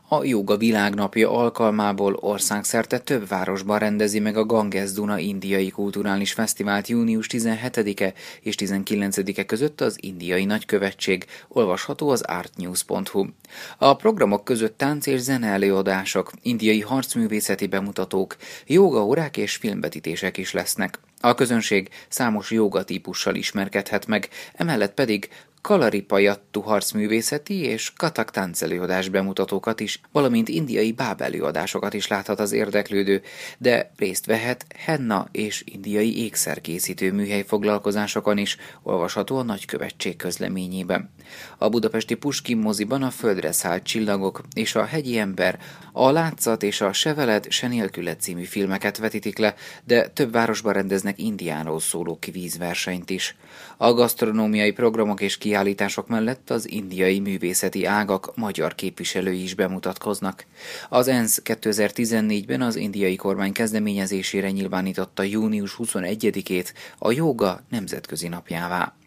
A Jóga Világnapja alkalmából országszerte több városban rendezi meg a Ganges-Duna Indiai Kulturális Fesztivált június 17-e és 19-e között az Indiai Nagykövetség, olvasható az artnews.hu. A programok között tánc és zene előadások, indiai harcművészeti bemutatók, jógaórák és filmvetítések is lesznek. A közönség számos jógatípussal ismerkedhet meg, emellett pedig Kalaripayattu harcművészeti és Kathak táncelőadás bemutatókat is, valamint indiai bábelőadásokat is láthat az érdeklődő, de részt vehet henna és indiai ékszerkészítő műhely foglalkozásokon is, olvasható a Nagykövetség közleményében. A budapesti Puskin moziban a Földre szállt csillagok és a Hegyi ember, a Látszat és a Se veled, se nélküled című filmeket vetítik le, de több városban rendeznek Indiáról szóló kvízversenyt is. A gasztronómiai programok és kiállítások mellett az indiai művészeti ágak magyar képviselői is bemutatkoznak. Az ENSZ 2014-ben az indiai kormány kezdeményezésére nyilvánította június 21-ét a jóga nemzetközi napjává.